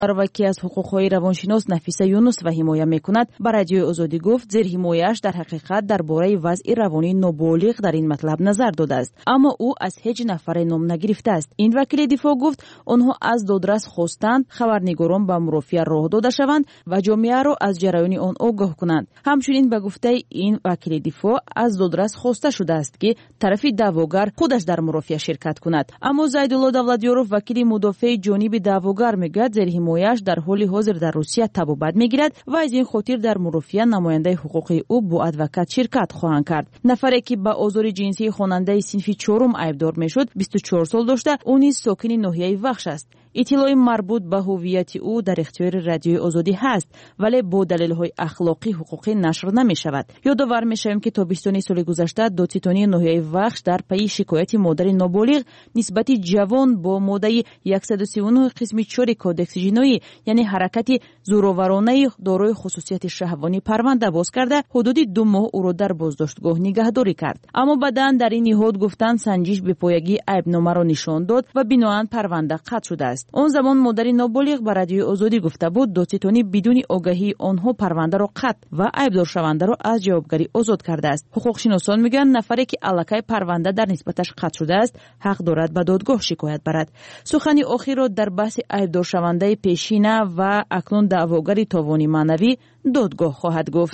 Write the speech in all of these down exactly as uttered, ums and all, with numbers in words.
و که از حقوق‌های روانشناس نفیسه یونس و حمایت می‌کند به رادیوی آزادی گفت زیر حمایه‌اش در حقیقت درباره وضع روانی نابالغ در این مطلب نظر داده است، اما او از هیچ نفر نام نگرفته است. این وکیل دفاع گفت آنها از دادرس خواستند خبرنگاران به مرافعه راه داده شوند و جامعه را از جریان آن آگاه کنند. همچنین به گفته این وکیل دفاع از دادرس خواسته شده است که طرف دعواگر خودش در مرافعه شرکت کند. اما زیدالله دولتیارов وکیل مدافع جانب دعواگر میگوید زیر حمایه‌اش در حال حاضر در روسیه تبابت میگیرد و از این خاطر در مرافعه نماینده حقوقی او با ادوکات شرکت خواهند کرد. نفری که به آزار جنسی خواننده صنف چهارم ایبدار میشد بیست و چهار سال داشته، او نیز ساکن ناحیه وخش است. اطلاع مربوط به هویت او در اختیار رادیوی آزادی هست، ولی با دلایل اخلاقی حقوقی نشر نمی شود. یادآور می شویم که تابستان سال گذشته دادستانی ناحیه وخش در پی شکایت مادر نابالغ نسبت جوان با ماده صد و سی و نه قسم چهار کودکس جنایی یعنی حرکت زورآورانه دارای خصوصیت شهوانی پرونده باز کرده حدود دو ماه او را در بازداشتگاه نگهداری کرد. اما بعداً در این نهاد گفتند سنجش به پایگی عیبنامه را نشان داد و بناهن پرونده قطع شده است. آن زمان مادر نابالغ به رادیوی آزادی گفته بود دادستانی بدون آگاهی آنها پرونده را قطع و عیبدار شونده را از جوابگری آزاد کرده است. حقوقشناسان میگن نفری که الکی پرونده در نسبتش قطع شده است حق دارد به دادگاه شکایت برد. سخن آخر را در بحث عیبدار شونده پیشینه و اکنون دعواگر تاوان معنوی دادگاه خواهد گفت.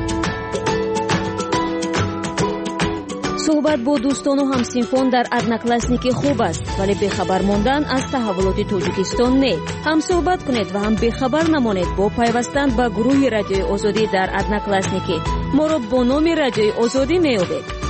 صحبت با دوستان و همسنفان در одноклассники خوب است، ولی بخبر ماندن از تحولات تاجیکستان نه. هم صحبت کنید و هم بخبر نمانید با پیوستن به گروه رادیوی آزادی در одноклассники. ما را با نام رادیوی آزادی میابید.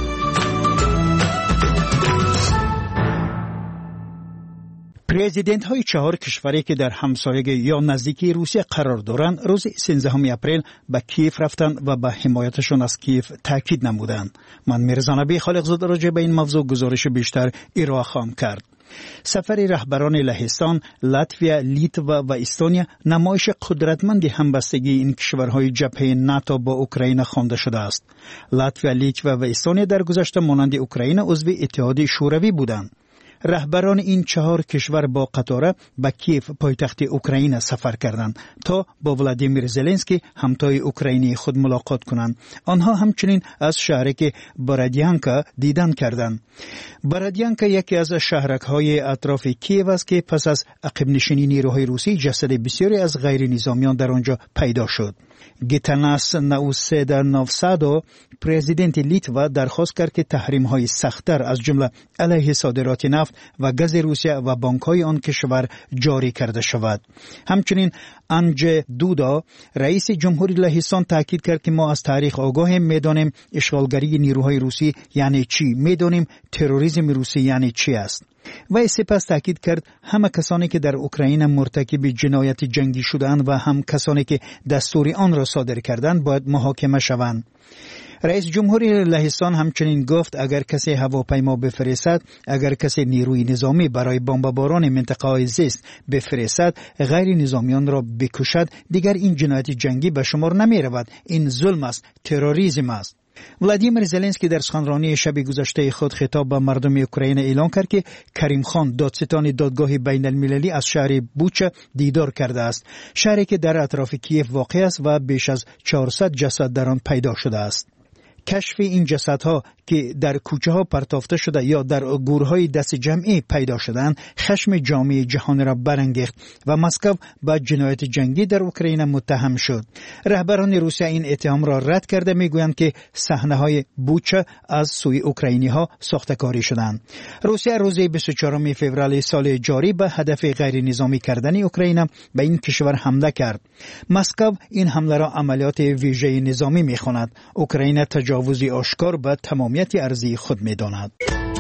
پرزیدنت های چهار کشوری که در همسایگی یا نزدیکی روسیه قرار دارند روز سیزدهم اپریل به کیف رفتند و به حمایتشان از کیف تاکید نمودند. من میرزا نبی خالقزاده راجع به این موضوع گزارش بیشتر ارائه خواهم کرد. سفر رهبران لهستان، لاتویا، لیتوا و استونیا نمایش قدرتمند همبستگی این کشورهای جبهه ناتو با اوکراین خوانده شده است. لاتویا، لیتوا و استونیا در گذشته مانند اوکراین عضو اتحاد شوروی بودند. رهبران این چهار کشور با قطار به کیف پایتخت اوکراین سفر کردند تا با ولادیمیر زلنسکی همتای اوکراینی خود ملاقات کنند. آنها همچنین از شهرک برادیانکا دیدن کردند. برادیانکا یکی از شهرک‌های اطراف کیف است که پس از عقب نشینی نیروهای روسی جسد بسیاری از غیر نظامیان در آنجا پیدا شد. گیتاناس ناوسیدا نوسادو پرزیدنت لیتوا درخواست کرد که تحریم‌های سخت‌تر از جمله علیه صادرات نفت و گاز روسیه و بانک‌های آن کشور جاری کرده شود. همچنین انجی دودا رئیس جمهوری لهستان تاکید کرد که ما از تاریخ آگاه می‌دانیم اشغالگری نیروهای روسی یعنی چی، می‌دانیم تروریسم روسی یعنی چی است. و سپس تاکید کرد همه کسانی که در اوکراین مرتکب جنایت جنگی شدند و هم کسانی که دستور آن را صادر کردند باید محاکمه شوند. رئیس جمهوری لهستان همچنین گفت اگر کسی هواپیما بفرستد، اگر کسی نیروی نظامی برای بمباران منطقه‌های زیست بفرستد، غیر نظامیان را بکشد، دیگر این جنایت جنگی به شمار نمی رود. این ظلم است، تروریسم است. ولادیمیر زلنسکی در سخنرانی شب گذشته خود خطاب به مردم اوکراین اعلان کرد که کریم خان دادستان دادگاه بین المللی از شهر بوچا دیدار کرده است، شهری که در اطراف کیف واقع است و بیش از چهارصد جسد در آن پیدا شده است. کشف این جسدها که در کوچه ها پرتافته شده یا در گورهای دست جمعی پیدا شدند خشم جامعه جهان را برانگیخت و مسکو با جنایت جنگی در اوکراین متهم شد. رهبران روسیه این اتهام را رد کرده میگویند که صحنه های بوچا از سوی اوکراینی ها ساخته‌کاری شدند. روسیه روز بیست و چهارم فوریه سال جاری به هدف غیر نظامی کردن اوکراین به این کشور حمله کرد. مسکو این حمله را عملیات ویژه نظامی میخواند. اوکراین تجاوزی آشکار به تمامیت ارضی خود می‌داند.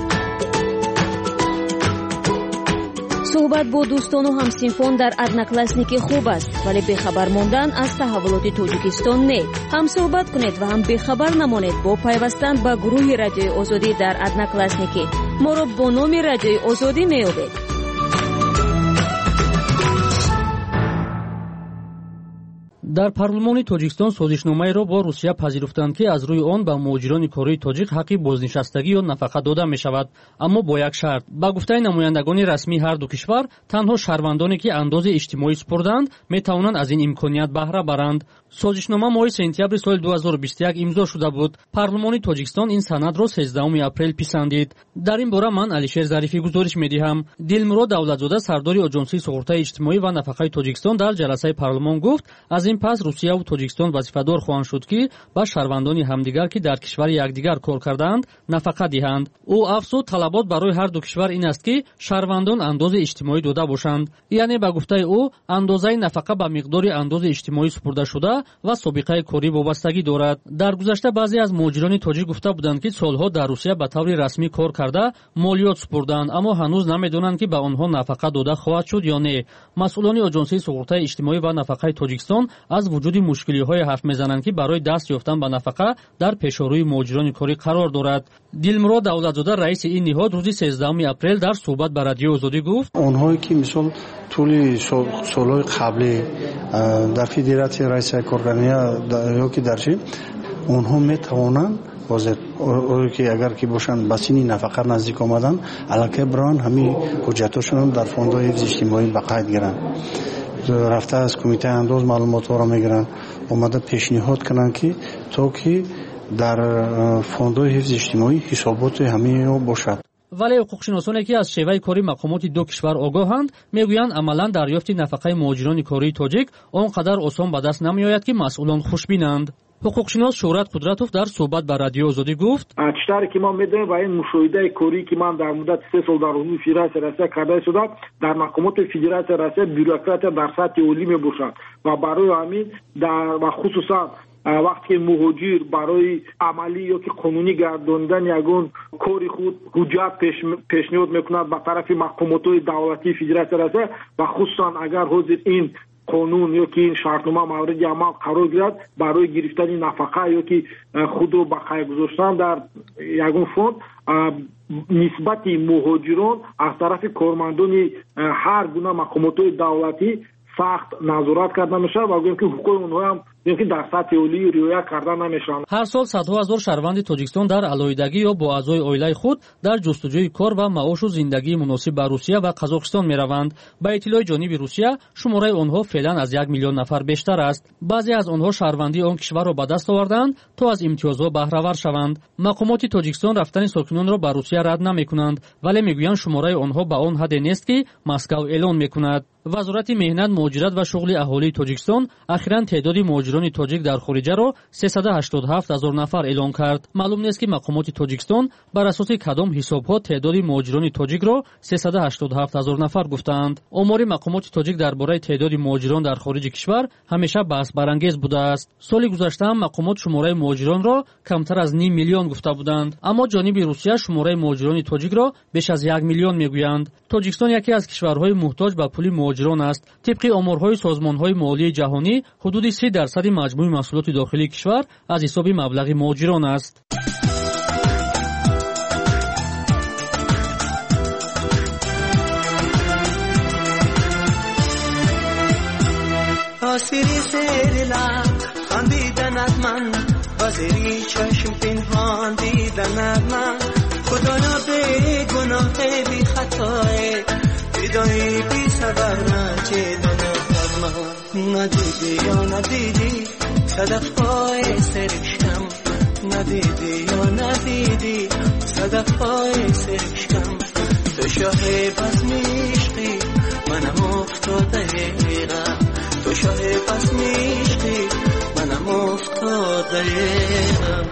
صحبت با دوستان و همسنفان در одноклассники خوب است، ولی بخبر ماندن از تحولات تاجیکستان نه. هم صحبت کنید و هم بخبر نمانید با پیوستن به گروه رادیوی آزادی در одноклассники. ما را با نام رادیوی آزادی میابید. дар парлумони тоҷикистон созишномаеро бо русия пазируфтанд ки аз рӯи он ба муҳоҷирони кории тоҷик ҳаққи бознишастагӣ ё нафақа дода мешавад, аммо бо як шарт. ба гуфтаи намояндагони расмии ҳарду кишвар, танҳо шаҳрвандоне ки андози иҷтимоӣ супурданд метавонанд аз ин имконият баҳра баранд. созишнома моҳи сентябри соли ду ҳазору бисту як имзо шуда буд. парлумони тоҷикистон ин санадро сездаҳуми апрел писандид. дар ин бора ман Алишер Зарифӣ гузориш медиҳам. Дилмурод Давлатзода, сардори оҷонсии суғуртаи иҷтимоӣ ва нафақаи Тоҷикистон, дар ҷаласаи парлумон гуфт, аз ин пас Русия ва Тоҷикистон вазифадор хоҳанд шуд ки ба шаҳрвандони ҳамдигар ки дар кишвари якдигар кор кардаанд нафақа диҳанд. ӯ афзуд, талабот барои ҳарду кишвар ин аст ки шаҳрвандон андози иҷтимоӣ дода бошанд. яъне ба гуфтаи ӯ, андозаи нафақа ба миқдори андози иҷтимоӣ супурдашуда ва собиқаи корӣ вобастагӣ дорад. дар гузашта баъзе аз муҳоҷирони тоҷик гуфта буданд ки солҳо дар Русия ба таври расмӣ кор карда молиёт супурданд, аммо ҳанӯз намедонанд ки ба онҳо нафақа дода хоҳад шуд ё не. масъулони оҷонсии суғуртаи иҷтимоӣ ва нафақаи Тоҷикистон аз вуҷуди мушкилиҳое ҳарф мезананд ки барои даст ёфтан ба нафақа дар пешорӯи муҳоҷирони корӣ қарор дорад. Дилмурод Давлатзода, раиси ин ниҳод, рӯзи сездаҳуми апрел дар суҳбат ба Радиои Озодӣ гуфт: онҳое ки мисол тӯли солҳои қаблӣ дар федератсия раиси коргарния ёки дар чи онҳо метавонанд ҳозир ки агар ки бошанд ба синни нафақа наздик омадан аллакай биранд ҳамин ҳуҷҷатҳошонро дар фондҳои ҳифзи иҷтимоӣ ба қайд гиранд, рафта аз кумитаи андоз маълумотҳоро мегиранд, омада пешниҳод кунанд ки то ки дар фондҳои ҳифзи иҷтимоӣ ҳисоботи ҳамаино бошад. вале ҳуқуқшиносоне ки аз шеваи кори мақомоти ду кишвар огоҳанд, мегӯянд амалан дарёфти нафақаи муҳоҷирони кории тоҷик он қадар осон ба даст намеояд ки масъулон хушбинанд. ҳуқуқшинос Шӯҳрат Қудратов дар суҳбат ба Радиои Озодӣ гуфт: читаре ки мо медонем ва ин мушоҳидаи кории ки ман дар муддати се сол дар умуми Федератсияи Россия карда шуда, дар мақомоти Федератсияи Россия бюрократия дар сатҳи олӣ мебошад ва барои ҳамин ва хусусан вақте ки муҳоҷир барои амалӣ ё ки қонунӣ гардондани ягон кори худ ҳуҷҷат пешниҳод мекунад ба тарафи мақомотҳои давлатии Федератсияи Россия ва хусусан агар ҳозир ин қонун ё ки ин шартнома мавриди амал қарор гирад барои гирифтани нафақа ё ки худро ба қайд гузоштан дар ягон фонд, нисбати муҳоҷирон аз тарафи кормандони ҳар гуна мақомотҳои давлатӣ сахт назорат карда мешавад ва гӯем ки ҳуқуқи онҳо ҳам ки дар сатҳи олӣ риоя карда намешаванд. ҳар сол садҳо ҳазор шаҳрванди Тоҷикистон дар алоҳидагӣ ё бо аъзои оилаи худ дар ҷустуҷӯи кор ва маошу зиндагии муносиб ба Русия ва Қазоқистон мераванд. ба иттилои ҷониби Русия, шумораи онҳо феълан аз як миллион нафар бештар аст. баъзе аз онҳо шаҳрвандии он кишварро ба даст оварданд то аз имтиёзҳо баҳравар шаванд. мақомоти Тоҷикистон рафтани сокинонро ба Русия рад намекунанд, вале мегӯянд шумораи онҳо ба он ҳадде нест ки Москав эълон мекунад. вазорати меҳнат, муҳоҷират ва шуғли аҳолии Тоҷикистон ахиран теъдоди муҳоҷирони тоҷик дар хориҷаро сесад و هشتاد و هفت ҳазор нафар эълон кард. маълум нест ки мақомоти Тоҷикистон бар асоси кадом ҳисобҳо теъдоди муҳоҷирони тоҷикро сесад و هشتاد و هفت ҳазор нафар гуфтаанд. омори мақомоти тоҷик дар бораи теъдоди муҳоҷирон дар хориҷи кишвар ҳамеша баҳсбарангез будааст. соли гузашта ҳам мақомот шумораи муҳоҷиронро камтар аз ним миллион гуфта буданд, аммо ҷониби Русия шумораи муҳоҷирони тоҷикро беш аз як миллион мегӯянд. Тоҷикистон яке аз кишварҳои муҳтоҷ ба пули муҳоҷирон аст. тибқи оморҳои созмонҳои молияи ҷаҳонӣ, ҳудуди си дарсади маҷмӯи маҳсулоти дохилии кишвар аз ҳисоби маблағи муҳоҷирон аст. آسیری زیر لب خندیدن از من با زیری چشم پنهان دیدن من خدایا به گناه بی خطای فدای بی سبب نچیدن از من ندیدی یا ندیدی صدفهای سرشکم ندیدی یا ندیدی صدفهای سرشکم تو شاه بس میشقی منم افتاده غم تو شاه پس میشتی منم افتاده غم.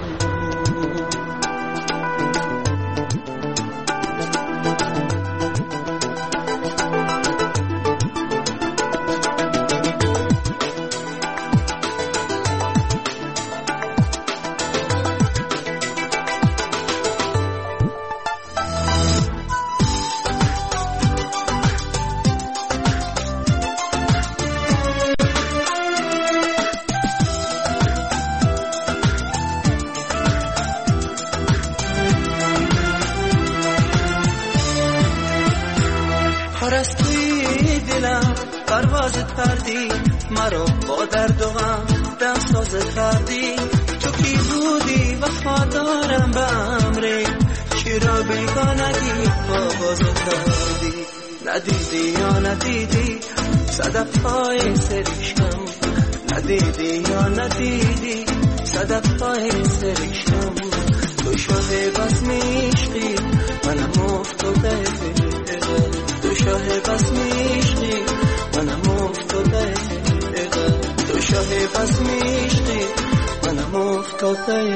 کردی، مرا با درد و غم دمساز کردی. تو کی بودی وفادارم به امری، چرا بیگانگی آغاز کردی؟ ندیدی یا ندیدی صدف های سرشم، ندیدی یا ندیدی صدف های سرشم. تو شاه بس میشقی منم افتاده، تو شاه بس میشقی منم افتاده، تو شاه بس میشقی منم افتاده.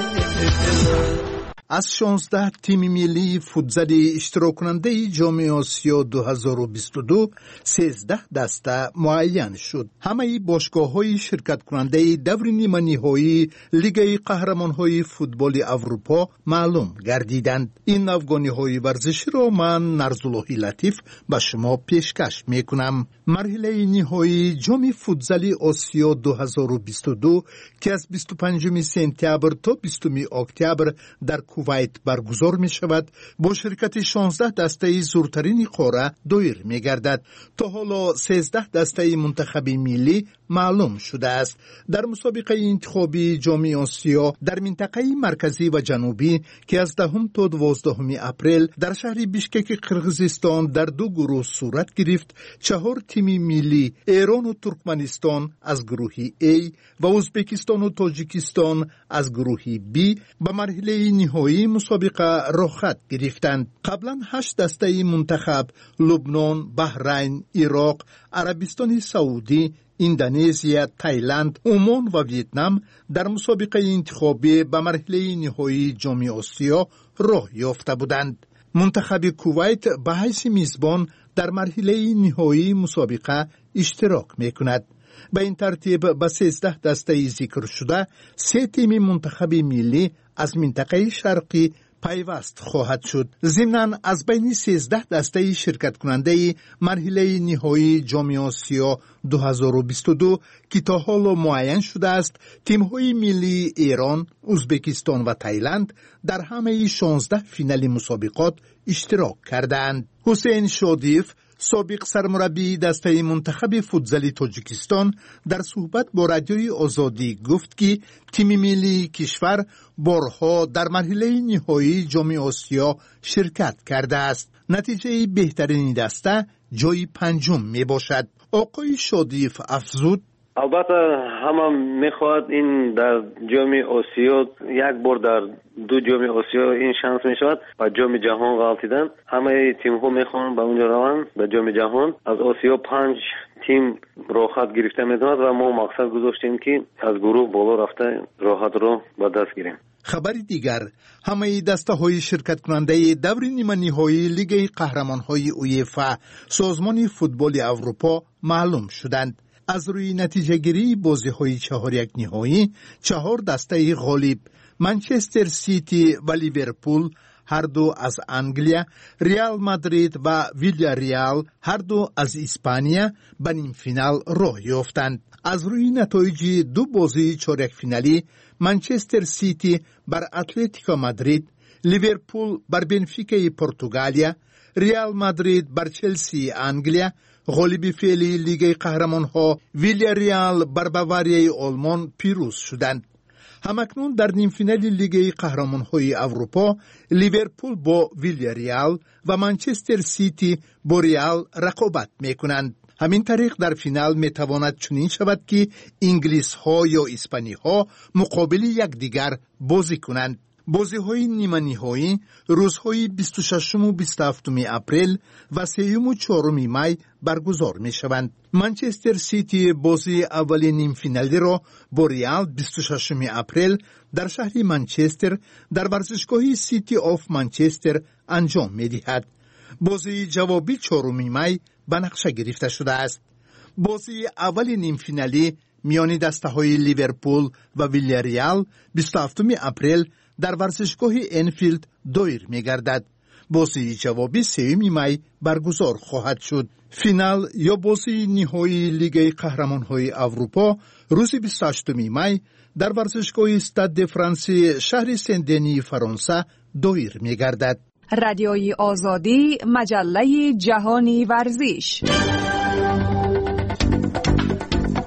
از شانزده تیم ملی فوتزالی اشتراک کننده جام آسیا دو هزار و بیست و دو سیزده دسته معین شد. همه باشگاه‌های شرکت کننده دور نیمه نهایی لیگ قهرمان‌های فوتبال اروپا معلوم گردیدند. این افغانی‌های ورزشی را من نرزالله لطیف به شما پیشکش می‌کنم. مرحله نهایی جام فوتزالی آسیا دو هزار و بیست و دو که از بیست و پنجم سپتامبر تا بیستم اکتبر در کویت برگزار می شود، با شرکت شانزده دسته زورترین قاره دایر می گردد. تا حالا سیزده دسته منتخب ملی معلوم شده است. در مسابقه انتخابی جام آسیا در منطقه مرکزی و جنوبی که از دهم تا دوازدهم اپریل در شهر بیشکک قرقیزستان در دو گروه صورت گرفت، چهار تیم ملی ایران و ترکمنستان از گروه A و ازبکستان و تاجیکستان از گروه B به مرحله نهایی مسابقه رخصت گرفتند. قبلا هشت دسته منتخب لبنان، بحرین، عراق، عربستان سعودی، اندونزیا، تایلند، عمان و ویتنام در مسابقه انتخابی به مرحله نهایی جام آسیا راه یافته بودند. منتخب کویت به حیث میزبان در مرحله نهایی مسابقه اشتراک میکند. به این ترتیب به سیزده دسته ذکر شده سه تیم منتخب ملی از منطقه شرقی پیوست خواهد شد. ضمناً از بین سیزده دسته شرکت کننده مرحله نهایی جام آسیا دو هزار و بیست و دو که تا حالا معین شده است، تیم‌های ملی ایران، ازبکستان و تایلند در همه شانزده فینال مسابقات اشتراک کردند. حسین شادیف سابق سرمربی دسته منتخب فوتزالی تاجیکستان در صحبت با رادیوی آزادی گفت که تیم ملی کشور بارها در مرحله نهایی جام آسیا شرکت کرده است. نتیجه بهترین دسته جای پنجم می باشد. آقای شادیف افزود: البته همه میخواد این در جام آسیا یک بار در دو جام آسیا این شانس میشود و جام جهان غلطیدن. همه تیم ها میخوان به اونجا روند به جام جهان. از آسیا پنج تیم راحت گرفته میدوند و ما مقصد گذاشتیم که از گروه بالا رفته راحت رو به دست گیریم. خبری دیگر، همه دسته های شرکت کننده دور نیمه نهایی لیگ قهرمان های اویفا سازمان فوتبال اروپا معلوم شدند. از روی نتیجه گیری بازی های چهار یک نهایی، چهار دسته غالب منچستر سیتی و لیورپول هر دو از انگلیا، ریال مادرید و ویلیاریال هر دو از اسپانیا به نیم فینال راه یافتند. از روی نتایج دو بازی چهارک فینالی، منچستر سیتی بر اتلتیکو مادرید، لیورپول بر بنفیکا پرتغالیا، ریال مادرید بر چلسی انگلیا، غالب فعلی لیگ قهرمان‌ها ویلیاریال بر باواریای آلمان پیروز شدند. همکنون در نیم فینال لیگ قهرمان‌های اروپا لیورپول با ویلیاریال و منچستر سیتی با ریال رقابت می‌کنند. همین طریق در فینال می‌تواند چنین شود که انگلیس‌ها یا اسپانی‌ها مقابل یکدیگر بازی کنند. بازی‌های نیمه نهایی روزهای بیست و ششم و بیست و هفتم اپریل و سوم و چهارم می برگزار می‌شوند. منچستر سیتی بازی اول نیم فینالی را با ریال بیست و ششم اپریل در شهر منچستر در ورزشگاه سیتی آف منچستر انجام می‌دهد. بازی جوابی چهارم می به نقشه گرفته شده است. بازی اول نیم فینالی میان دسته‌های لیورپول و ویلیاریال بیست و هفتم اپریل در ورزشگاه انفیلد دایر می‌گردد. بازی جوابی سوم می برگزار خواهد شد. فینال یا بازی نهایی لیگ قهرمان‌های اروپا روز بیست و هشتم می در ورزشگاه استاد فرانسه شهر سن-دنی فرانسه دایر می‌گردد. رادیوی آزادی، مجله جهانی ورزش.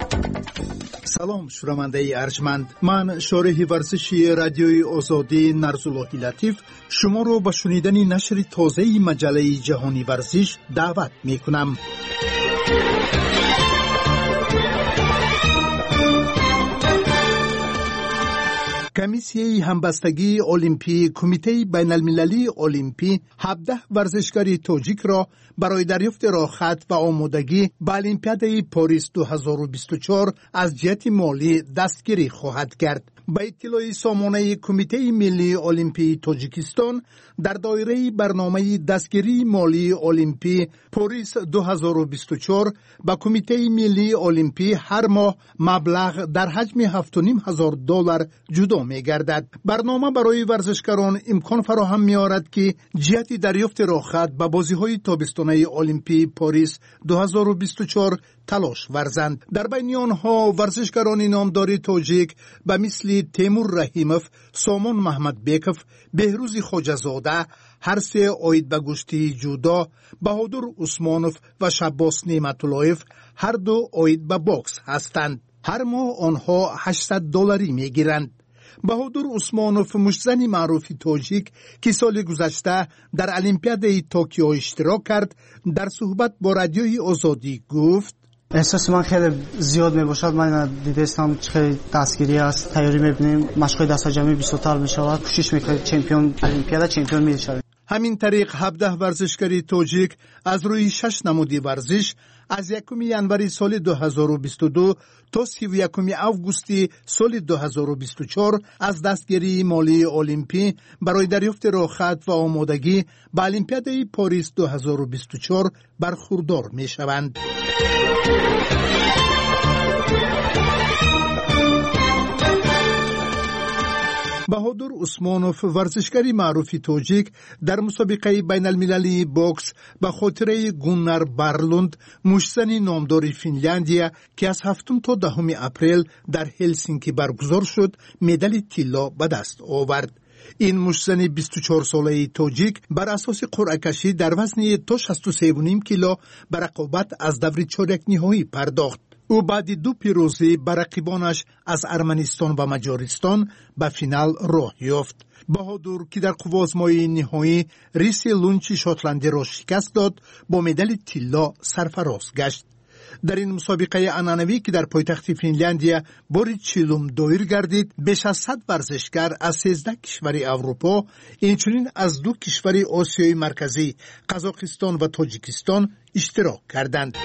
سلام شنونده ارجمند، من شارح ورزشی رادیوی آزادی نرزاللهی لطیف شما رو به شنیدن نشر تازه مجله جهانی ورزش دعوت می کنم. کمیسیه همبستگی المپی کمیته بین المللی المپی هفده ورزشکاری تاجیک را برای دریافت راهخط و آمادگی به المپیاد پاریس دو هزار و بیست و چهار از جهت مالی دستگیری خواهد کرد. به اطلاع سامانه کمیته ملی المپی تاجیکستان در دایره برنامه دستگیری مالی المپی پاریس دو هزار و بیست و چهار با کمیته ملی المپی هر ماه مبلغ در حجم هفت و نیم هزار دلار جدا می گردد. برنامه برای ورزشکاران امکان فراهم می آورد که جهت دریافت راهخط به بازی‌های تابستانه المپی پاریس دو هزار و بیست و چهار تلاش ورزند. در بین آنها ورزشکاران نامدار تاجیک به مثل تیمور رحیموف، سامان محمد بیکوف، بهروز خواجه‌زاده، هر سه آید به گشتی جودا، بهادر عثمانوف و شباس نعمت‌اللهیف هر دو آید به باکس هستند. هر ماه آنها هشتصد دلاری می گیرند. بهادر عثمانوف مشتزن معروف تاجیک که سال گذشته در المپیاد توکیو اشتراک کرد در صحبت با رادیوی آزادی گفت: احساس من خیلی زیاد می باشد. من دیدستم خیلی دستگیری است، تیاری می‌بینیم، مشق‌های دست جمعی بیشتر می‌شود، کوشش می‌کنیم چمپیون المپیاد چمپیون می‌شویم. همین طریق هفده ورزشکاری تاجیک از روی شش نمودی ورزش از یکم ینوری سال دو هزار و بیست و دو تا سی و یکم آگوستی سال دو هزار و بیست و چهار از دستگیری مالی المپی برای دریافت راهخط و آمادگی به المپیاد پاریس دو هزار و بیست و چهار برخوردار می‌شوند. بهادر عثمانوف ورزشکاری معروف تاجیک در مسابقه بین المللی باکس به خاطره گونر برلوند مشتزن نامدار فنلاندیا که از هفتم تا دهم اپریل در هلسینکی برگزار شد مدال طلا به دست آورد. این مشتزن بیست و چهار ساله تاجیک بر اساس قرعه کشی در وزن تا شصت و سه و نیم کیلو به رقابت از دور چهارک نهایی پرداخت. او بعد دو پیروزی بر رقیبانش از ارمنستان و مجارستان به فینال راه یافت. بهادر که در قوازمای نهایی ریسی لونچی شاتلندی را شکست داد با مدال طلا سرفراز گشت. در این مسابقه عنعنوی که در پایتخت فنلاندیا بار چهلم دایر گردید، بیش از صد ورزشکار از سیزده کشور اروپا، اینچنین از دو کشور آسیای مرکزی قزاقستان و تاجیکستان اشتراک کردند.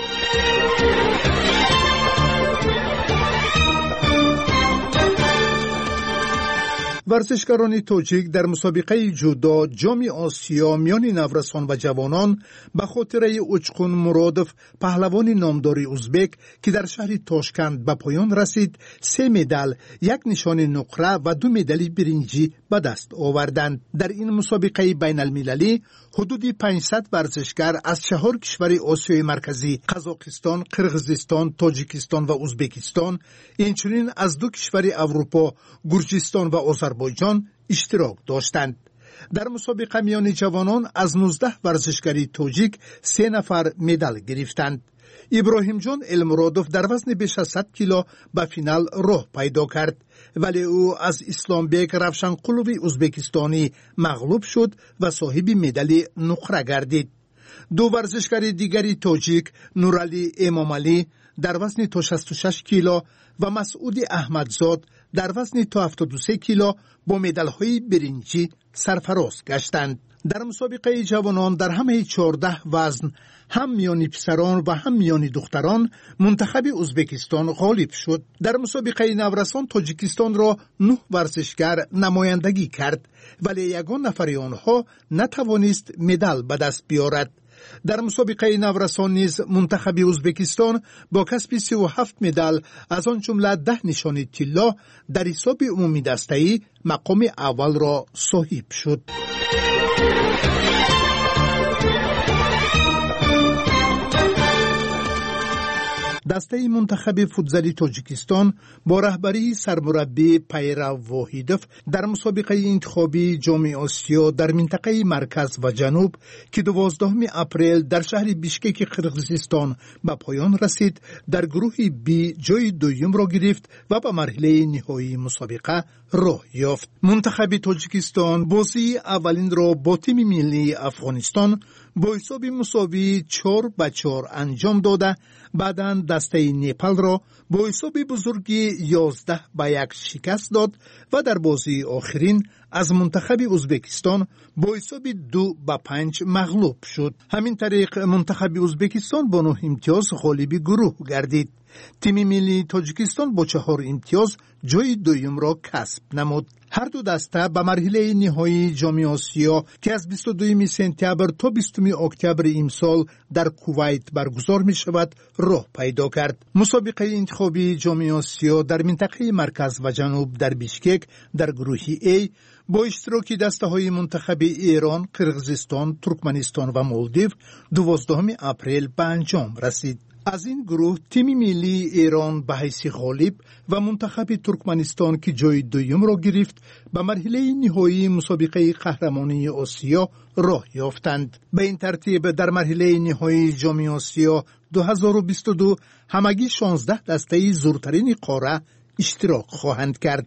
ورزشکاران تاجیک در مسابقه جودو جام آسیا میان نورسان و جوانان به خاطر اوچقون مرادف پهلوان نامدار ازبک که در شهر تاشکند به پایان رسید سه مدال، یک نشان نقره و دو مدال برنجی به دست آوردند. در این مسابقه بین المللی حدود پانصد ورزشکار از چهار کشور آسیای مرکزی قزاقستان، قرغیزستان، تاجیکستان و ازبکستان، اینچنین از دو کشور اروپا گرجستان و آذربایجان اشتراک داشتند. در مسابقه میان جوانان از نوزده ورزشکاری تاجیک سه نفر مدال گرفتند. ابراهیم جان المرادوف در وزن بیش از صد کیلو به فینال راه پیدا کرد، ولی او از اسلامبek روشنقلوی ازبکستانی مغلوب شد و صاحب مدال نقره گردید. دو ورزشکار دیگری تاجیک نورعلی امامعلی در وزن تا شصت و شش کیلو و مسعود احمدزاد در وزن تا هفتاد و سه کیلو با مدال‌های برنجی سرفراز گشتند. در مسابقه جوانان در همه چهارده وزن هم میان پسران و هم میان دختران منتخب ازبکستان غالب شد. در مسابقه نورسان تاجیکستان را نه ورزشکار نمایندگی کرد، ولی یگان نفر آنها نتوانست مدال به دست بیارد. در مسابقه نورسان نیز منتخب ازبکستان با کسب سی و هفت مدال از آن جمله ده نشان طلا در حساب عمومی دسته‌ای مقام اول را صاحب شد. دسته منتخب فوتزالی تاجیکستان با رهبری سرمربی پیرو واحیدوف در مسابقه انتخابی جام آسیا در منطقه مرکز و جنوب که دوازدهم اپریل در شهر بیشکک قرقیزستان به پایان رسید در گروه بی جای دوم را گرفت و به مرحله نهایی مسابقه راه یافت. منتخب تاجیکستان بازی اولین را با تیم ملی افغانستان با حساب مساوی چهار به چهار انجام داده، بعداً دسته نیپال را با حساب بزرگی یازده به یک شکست داد و در بازی آخرین از منتخب ازبکستان با حساب دو به پنج مغلوب شد. همین طریق منتخب ازبکستان با نه امتیاز غالب گروه گردید. تیم ملی تاجیکستان با چهار امتیاز جای دوم را کسب نمود. هر دو دسته به مرحله نهایی جام آسیا که از بیست و دوم سپتامبر تا بیستم اکتبر امسال در کویت برگزار می شود راه پیدا کرد. مسابقه انتخابی جام آسیا در منطقه مرکز و جنوب در بیشکک در گروه ای با اشتراک دسته های منتخب ایران، قرقیزستان، ترکمنستان و مالدیو دوازدهم اپریل به انجام رسید. از این گروه تیم ملی ایران به حیث غالب و منتخب ترکمنستان که جای دوم را گرفت به مرحله نهایی مسابقه قهرمانی آسیا راه یافتند. به این ترتیب در مرحله نهایی جام آسیا دو هزار و بیست و دو همگی شانزده دسته زورترین قاره اشتراک خواهند کرد.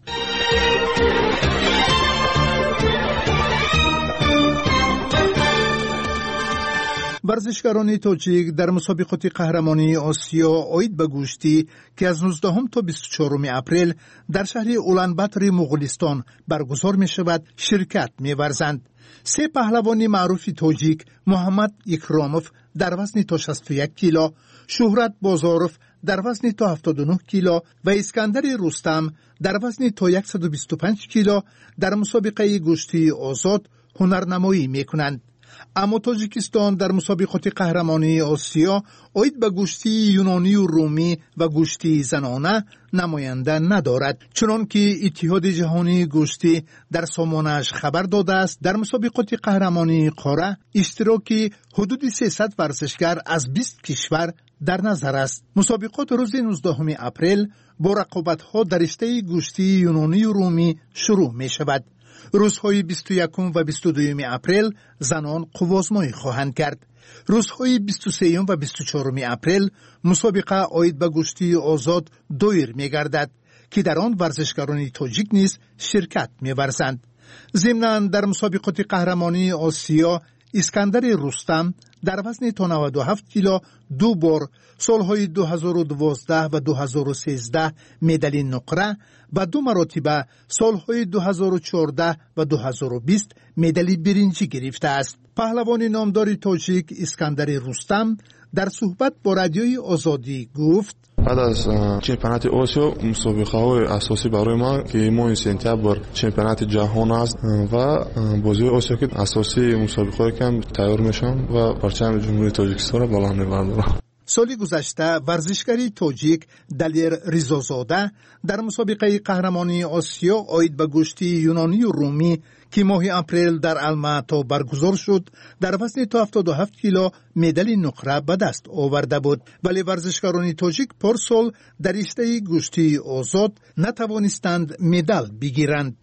ورزشکاران تاجیک در مسابقات قهرمانی آسیا عاید به گشتی که از نوزدهم تا بیست و چهارم اپریل در شهر اولانباتر مغولستان برگزار می شود شرکت می ورزند. سه پهلوان معروف تاجیک محمد اکراموف در وزن تا شصت و یک کیلو، شهرت بازاروف در وزن تا هفتاد و نه کیلو و اسکندر رستم در وزن تا صد و بیست و پنج کیلو در مسابقه گشتی آزاد هنرنمایی می کنند. اما تاجیکستان در مسابقات قهرمانی آسیا عاید به گشتی یونانی و رومی و گشتی زنانه نماینده ندارد، چنانکه اتحاد جهانی گشتی در سامانه‌اش خبر داده است. در مسابقات قهرمانی قاره اشتراکی حدود سیصد ورزشکار از بیست کشور در نظر است. مسابقات روز نوزدهم اپریل با رقابت‌ها در رشته گشتی یونانی و رومی شروع می شود. روزهای بیست و یکم و بیست و دوم اپریل زنان قوازمایی خواهند کرد. روزهای بیست و سوم و بیست و چهارم اپریل مسابقه عاید به گشتی آزاد دایر می گردد که در آن ورزشکاران تاجیک نیز شرکت می ورزند. ضمناً در مسابقات قهرمانی آسیا اسکندر رستم در وزن تا نود و هفت کیلو دو بار سالهای دو هزار و دوازده و دو هزار و سیزده مدال نقره و دو مرتبه سالهای دو هزار و چهارده و دو هزار و بیست مدال برنجی گرفته است. پهلوان نامدار تاجیک اسکندر رستم در صحبت با رادیوی آزادی گفت: بعد از چمپیونات آسیا مسابقه های اساسی برای ما که ماه سپتامبر چمپیونات جهان است و بازی آسیا که اساسی مسابقه کم تیار میشم و پرچم جمهوری تاجیکستان را بالا میبرم. سال گذشته ورزشکاری تاجیک دلیر ریزازاده در مسابقه قهرمانی آسیا عاید به گشتی یونانی و رومی که ماه اپریل در الماتا برگزار شد در وزن تا هفتاد و هفت کیلو مدال نقره به دست آورده بود، ولی ورزشکاران تاجیک پارسال در رشته گشتی آزاد نتوانستند مدال بگیرند.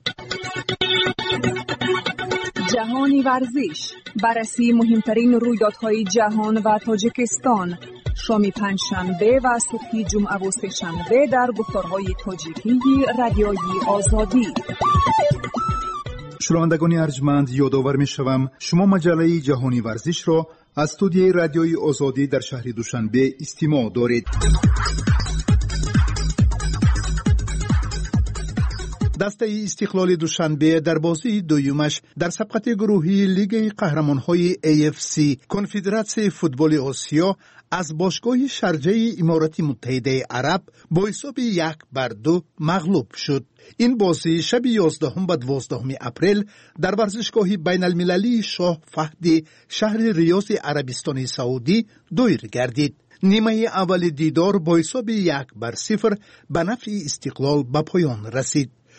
جهانی ورزش، بررسی مهمترین رویدادهای جهان و تاجیکستان، شام پنجشنبه و صبح جمعه و سه‌شنبه در گفتارهای تاجیکی رادیوی آزادی. شنوندگان ارجمند، یادآور می‌شوم شما مجله جهانی ورزش را از استودیوی رادیوی آزادی در شهر دوشنبه استماع دارید. دسته استقلال دوشنبه در بازی دویمش در سبقت گروهی لیگ قهرمان‌های ای اف سی کنفدراسیون فوتبال آسیا از باشگاه شارجه امارات متحده عرب با حساب یک بر دو مغلوب شد. این بازی شب یازدهم و دوازدهم اپریل در ورزشگاه بین المللی شاه فهد شهر ریاض عربستان سعودی دایر گردید. نیمه اول دیدار با حساب یک بر صفر به نفع استقلال به پایان رسید.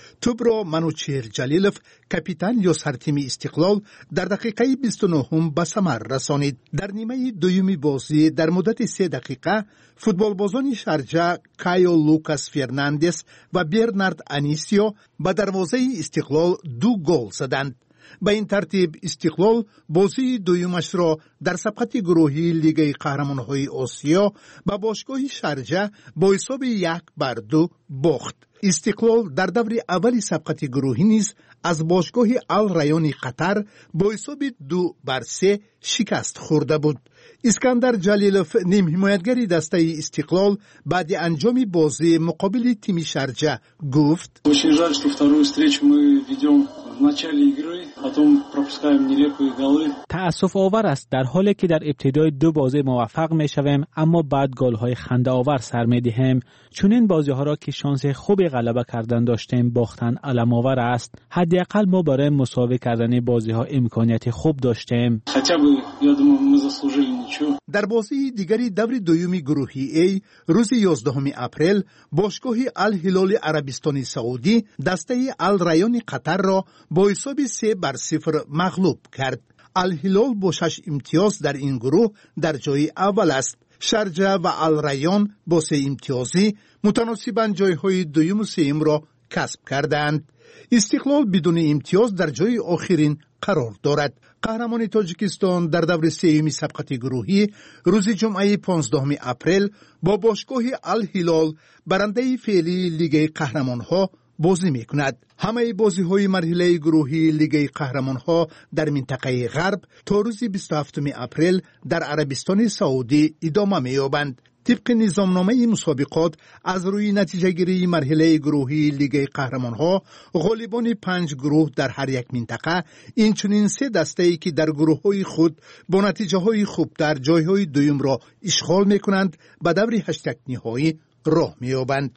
توپ را منوچهر جلیلوف کاپیتان یا سرتیم استقلال در دقیقه بیست و نه به ثمر رسانید. در نیمه دوم بازی در مدت سه دقیقه فوتبالبازان شارجه کایو لوکاس فرناندز و برنارد انیسیو به دروازه استقلال دو گل زدند. به این ترتیب استقلال بازی دویمش را در سبقت گروهی لیگ قهرمان‌های آسیا با باشگاه شارجه با حساب یک بر دو باخت. استقلال در دور اول سبقت گروهی نیز از باشگاه الرایان قطر با حساب دو بر سه شکست خورده بود. اسکندر جلیلوف نیم حمایتگری دسته استقلال بعد انجام بازی مقابل تیم شارجه گفت: Очень жаль, что вторую встречу мы ведем в начале игры, потом пропускаем нелепые голы. تأسف آور است در حالی که در ابتدای دو بازی موفق می‌شویم اما بعد گل‌های خنده آور سر می‌دهیم. چون این بازی‌ها را که شانس خوبی غلبه کردن داشتیم باختن علم آور است. حداقل ما برای مساوی کردن بازی‌ها امکانیت خوب داشتیم. Хотя бы, я думаю, мы заслужили ничего. در بازی دیگری دور دوم گروهی ای روز یازدهم اپریل باشگاه الهلال عربستان سعودی دسته الرایان قطر را با حساب سه بر صفر مغلوب کرد. الهلال با شش امتیاز در این گروه در جای اول است. شارجه و الرایان با سه امتیازی متناسباً جایهای دوم و سوم را کسب کردند. استقلال بدون امتیاز در جای آخرین قرار دارد. قهرمان تاجیکستان در دور سوم سبقت گروهی روز جمعه پانزدهم اپریل با باشگاه الهلال برنده فعلی لیگ قهرمان‌ها بازی می‌کند. همه بازی‌های مرحله گروهی لیگ قهرمان‌ها در منطقه غرب تا روز بیست و هفتم اپریل در عربستان سعودی ادامه می‌یابند. طبق نظامنامه مسابقات از روی نتیجه گیری مرحله گروهی لیگ قهرمان‌ها غالبان پنج گروه در هر یک منطقه اینچنین سه دسته‌ای که در گروه‌های خود با نتیجه‌های خوبتر جای‌های دوم را اشغال می‌کنند به دور هشت نهایی راه می‌یابند.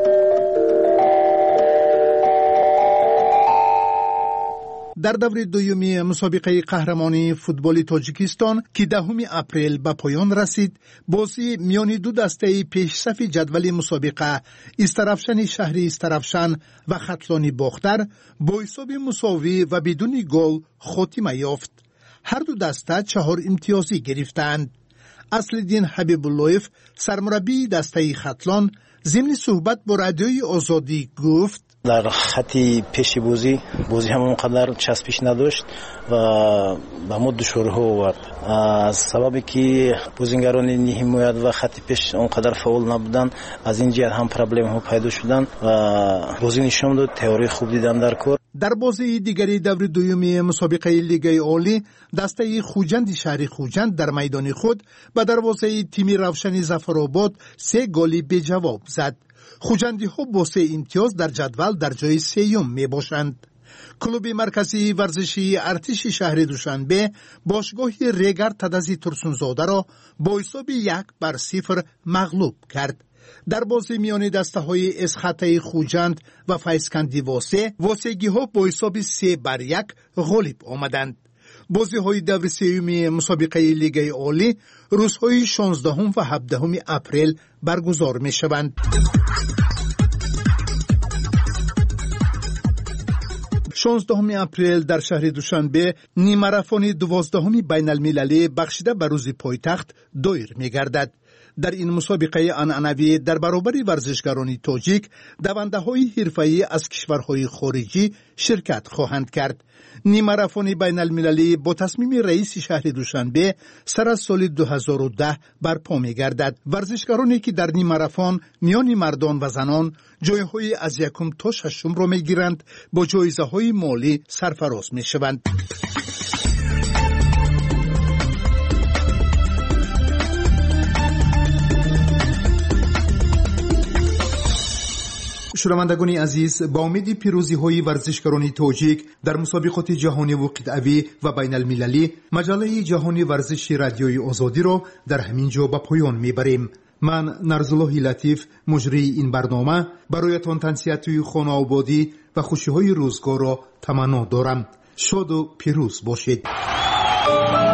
در دور دومی مسابقه قهرمانی فوتبال تاجیکستان که دهم اپریل به پایان رسید، بازی میان دو دسته پیشصف جدول مسابقه استرافشن شهری استرافشن و خطلان باختر با حساب مساوی و بدون گل خاتمه یافت. هر دو دسته چهار امتیازی گرفتند. اصلالدین حبیب اللهیف سرمربی دسته خطلان ضمن صحبت با رادیوی آزادی گفت: در خطی پیش بازی بازی هم اونقدر چسبش نداشت و به ما دشواری ها آورد. از سببی که بازیگران حمایت و خط پیش اونقدر فعال نبودن از این جهت هم پرابلم ها پیدا شدن و بازی نشون داد تئوری خوب دیدن در کار. در بازی دیگری دور دوم مسابقه لیگ عالی دسته خوجند شهر خوجند در میدان خود به دروازه تیم روشن ظفرآباد سه گلی به جواب زد. خوجندی ها با سه امتیاز در جدول در جای سیوم می باشند. کلوب مرکزی ورزشی ارتش شهر دوشنبه باشگاه ریگر تدزی ترسونزاده را با حساب یک بر صفر مغلوب کرد. در بازی میان دسته های اسخطه خوجند و فیسکندی واسه واسگی ها با حساب سه بر یک غالب آمدند. بازی های دور سوم مسابقه لیگ عالی روزهای شانزدهم و هفدهم اپریل برگزار می شوند. شانزدهم اپریل در شهر دوشنبه نیمه‌ماراتون دوازدهم بین المللی بخشیده به روز پایتخت دایر می گردد. در این مسابقه عنعنوی در برابر ورزشکاران تاجیک دونده‌های حرفه‌ای از کشورهای خارجی شرکت خواهند کرد. نیمه‌ماراتون بین المللی با تصمیم رئیس شهر دوشنبه سر از سال دو هزار و ده برپا می گردد. ورزشکارانی که در نیمه‌ماراتون میان مردان و زنان جایهای از یکم تا ششم را می گیرند با جایزه های مالی سرفراز می شوند. شنوندگان عزیز، با امید پیروزی های ورزشکاران تاجیک در مسابقات جهانی و قطعی و بین المللی مجله جهانی ورزش رادیوی آزادی را در همین جا به پایان میبریم. من نرزالله لطیف مجری این برنامه برایتان تنصیحات خانه آبادی و خوشی های روزگار را تمنا دارم. شاد و پیروز باشید.